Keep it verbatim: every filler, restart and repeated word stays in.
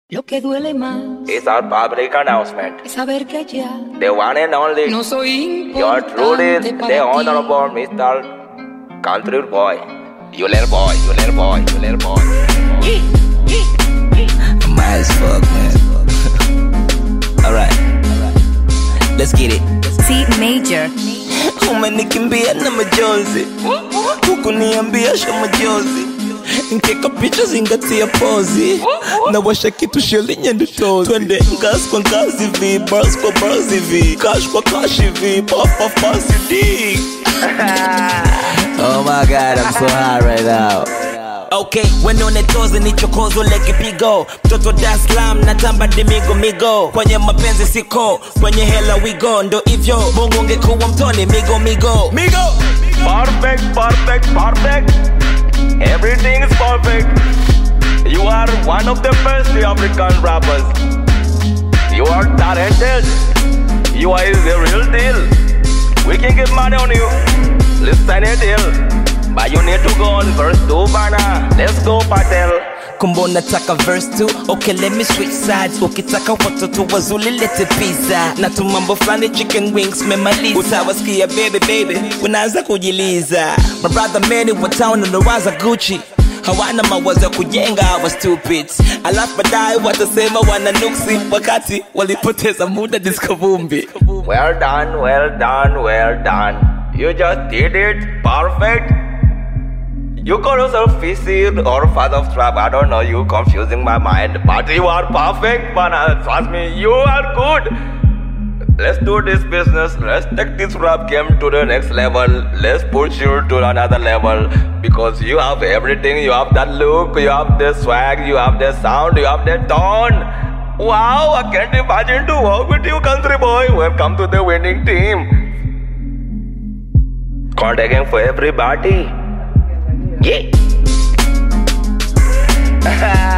Lo que duele más It's our public announcement. es saber que ya The one and only, no soy your truly, importante para the ti. honorable Mister Country Boy. You little boy, you little boy, you little boy. I'm high as fuck, man. Alright, let's get it. C major. Umenikimbia na majonzi, hukuniambia sho majonzi. Nkeka picha zingatia pozi, na washa kitu shilinye ndutozi. Twende ngas kwa ngazi vi, bars kwa bars vi, cash kwa cash vi, puff puff puff dig. Oh my god, I'm so high right now. Okay, when on the toes ni chokozo leki pigo. Mtoto Dar es Salaam natamba dimigo migo. Kwenye mapenzi siko, kwenye hela we go. Ndo hivyo, bongo ungekuwa mtoni migo migo migo. Perfect, perfect, perfect. Everything is perfect. You are one of the best African rappers. You are talented. You are the real deal. We can get money on you. Listen a deal. But you need to go on verse two, bana. Let's go, Patel. Kumbo nataka verse two, okay let me switch sides. Ukitaka watoto wazuli lete pizza. Na tumambo flani chicken wings memaliza. Utawasikia baby baby, unaanza kujiliza. My brother Manny wa town unawaza Gucci. Hawana mawazo kujenga hawa stupid. Alafu baadaye watasema wana nuksi, wakati walipoteza muda disco vumbi. Well done, well done, well done. You just did it perfect. You call yourself Fizzy or Father of Trap, I don't know, you confusing my mind. But you are perfect, man, trust me, you are good. Let's do this business, let's take this rap game to the next level. Let's push you to another level. Because you have everything, you have that look, you have the swag, you have the sound, you have the tone. Wow, I can't imagine to work with you, country boy. Welcome to the winning team. Contacting for everybody. Yeah.